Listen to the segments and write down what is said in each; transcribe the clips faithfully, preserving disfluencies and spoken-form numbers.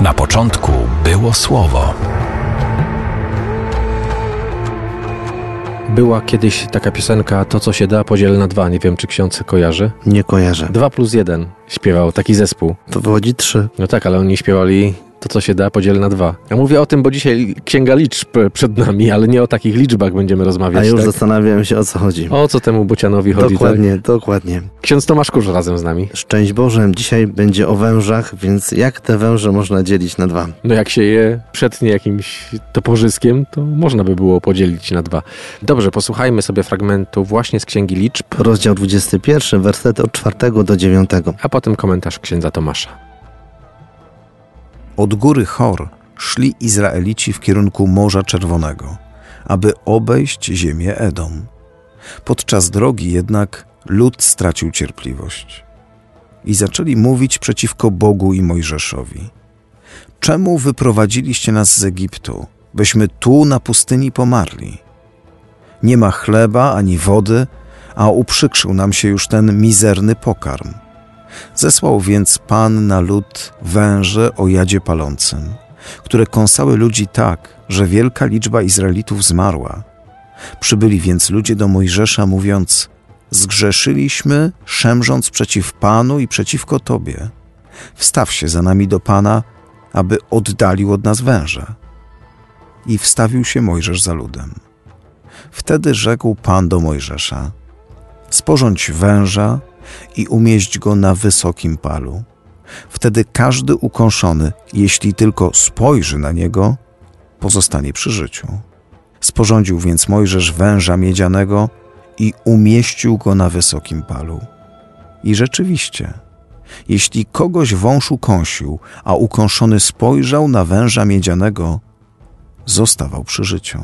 Na początku było Słowo. Była kiedyś taka piosenka To, co się da, podziel na dwa. Nie wiem, czy ksiądz kojarzy? Nie kojarzę. Dwa plus jeden śpiewał taki zespół. To wychodzi trzy. No tak, ale oni śpiewali To, co się da, podziel na dwa. Ja mówię o tym, bo dzisiaj księga liczb przed nami, ale nie o takich liczbach będziemy rozmawiać. A już tak? zastanawiałem się, o co chodzi. O co temu Bocianowi chodzi, Dokładnie, tak? dokładnie. Ksiądz Tomasz Kurz razem z nami. Szczęść Boże, dzisiaj będzie o wężach, więc jak te węże można dzielić na dwa? No jak się je przetnie jakimś toporzyskiem, to można by było podzielić na dwa. Dobrze, posłuchajmy sobie fragmentu właśnie z księgi liczb. Rozdział dwudziesty pierwszy, wersety od czwartego do dziewiątego. A potem komentarz księdza Tomasza. Od góry Hor szli Izraelici w kierunku Morza Czerwonego, aby obejść ziemię Edom. Podczas drogi jednak lud stracił cierpliwość i zaczęli mówić przeciwko Bogu i Mojżeszowi. Czemu wyprowadziliście nas z Egiptu, byśmy tu na pustyni pomarli? Nie ma chleba ani wody, a uprzykrzył nam się już ten mizerny pokarm. Zesłał więc Pan na lud węże o jadzie palącym, które kąsały ludzi tak, że wielka liczba Izraelitów zmarła. Przybyli więc ludzie do Mojżesza, mówiąc: zgrzeszyliśmy, szemrząc przeciw Panu i przeciwko Tobie. Wstaw się za nami do Pana, aby oddalił od nas węże. I wstawił się Mojżesz za ludem. Wtedy rzekł Pan do Mojżesza: sporządź węża i umieść go na wysokim palu. Wtedy każdy ukąszony, jeśli tylko spojrzy na niego, pozostanie przy życiu. Sporządził więc Mojżesz węża miedzianego i umieścił go na wysokim palu. I rzeczywiście, jeśli kogoś wąż ukąsił, a ukąszony spojrzał na węża miedzianego, zostawał przy życiu.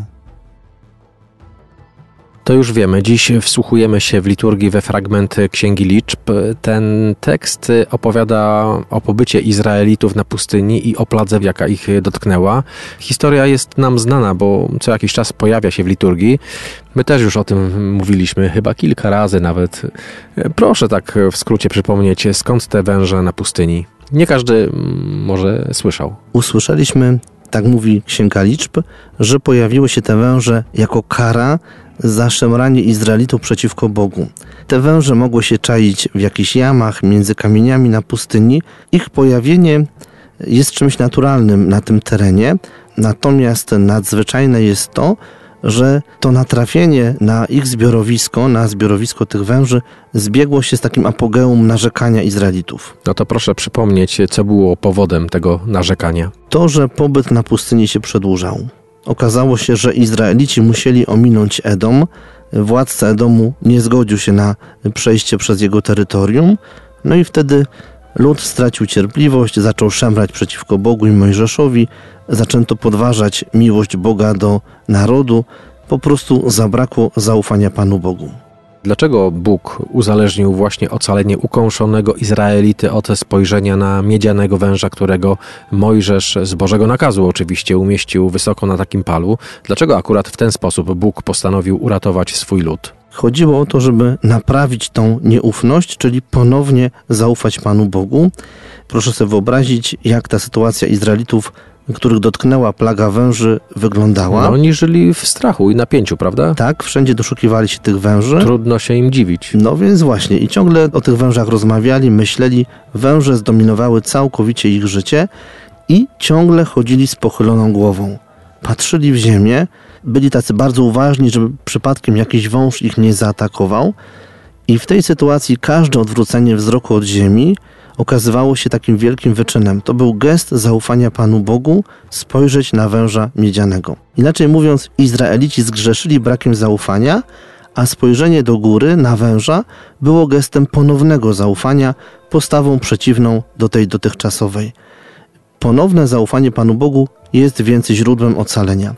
To już wiemy. Dziś wsłuchujemy się w liturgii we fragment Księgi Liczb. Ten tekst opowiada o pobycie Izraelitów na pustyni i o pladze, jaka ich dotknęła. Historia jest nam znana, bo co jakiś czas pojawia się w liturgii. My też już o tym mówiliśmy, chyba kilka razy nawet. Proszę tak w skrócie przypomnieć, skąd te węże na pustyni. Nie każdy może słyszał. Usłyszeliśmy, tak mówi Księga Liczb, że pojawiły się te węże jako kara za szemranie Izraelitów przeciwko Bogu. Te węże mogły się czaić w jakichś jamach, między kamieniami na pustyni. Ich pojawienie jest czymś naturalnym na tym terenie, natomiast nadzwyczajne jest to, że to natrafienie na ich zbiorowisko, na zbiorowisko tych węży, zbiegło się z takim apogeum narzekania Izraelitów. No to proszę przypomnieć, co było powodem tego narzekania. To, że pobyt na pustyni się przedłużał. Okazało się, że Izraelici musieli ominąć Edom. Władca Edomu nie zgodził się na przejście przez jego terytorium. No i wtedy lud stracił cierpliwość, zaczął szemrać przeciwko Bogu i Mojżeszowi. Zaczęto podważać miłość Boga do narodu. Po prostu zabrakło zaufania Panu Bogu. Dlaczego Bóg uzależnił właśnie ocalenie ukąszonego Izraelity od spojrzenia na miedzianego węża, którego Mojżesz z Bożego nakazu oczywiście umieścił wysoko na takim palu? Dlaczego akurat w ten sposób Bóg postanowił uratować swój lud? Chodziło o to, żeby naprawić tą nieufność, czyli ponownie zaufać Panu Bogu. Proszę sobie wyobrazić, jak ta sytuacja Izraelitów, których dotknęła plaga węży, wyglądała. No, oni żyli w strachu i napięciu, prawda? Tak, wszędzie doszukiwali się tych węży. Trudno się im dziwić. No więc właśnie, i ciągle o tych wężach rozmawiali, myśleli, węże zdominowały całkowicie ich życie i ciągle chodzili z pochyloną głową. Patrzyli w ziemię, byli tacy bardzo uważni, żeby przypadkiem jakiś wąż ich nie zaatakował i w tej sytuacji każde odwrócenie wzroku od ziemi okazywało się takim wielkim wyczynem. To był gest zaufania Panu Bogu, spojrzeć na węża miedzianego. Inaczej mówiąc, Izraelici zgrzeszyli brakiem zaufania, a spojrzenie do góry na węża było gestem ponownego zaufania, postawą przeciwną do tej dotychczasowej. Ponowne zaufanie Panu Bogu jest więc źródłem ocalenia.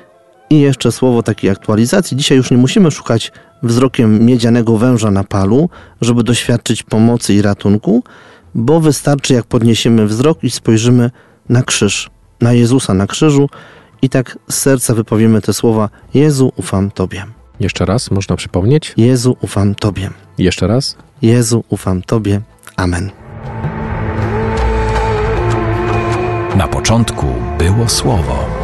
I jeszcze słowo takiej aktualizacji. Dzisiaj już nie musimy szukać wzrokiem miedzianego węża na palu, żeby doświadczyć pomocy i ratunku, bo wystarczy, jak podniesiemy wzrok i spojrzymy na krzyż, na Jezusa na krzyżu i tak z serca wypowiemy te słowa: Jezu, ufam Tobie. Jeszcze raz można przypomnieć? Jezu, ufam Tobie. Jeszcze raz? Jezu, ufam Tobie. Amen. Na początku było Słowo.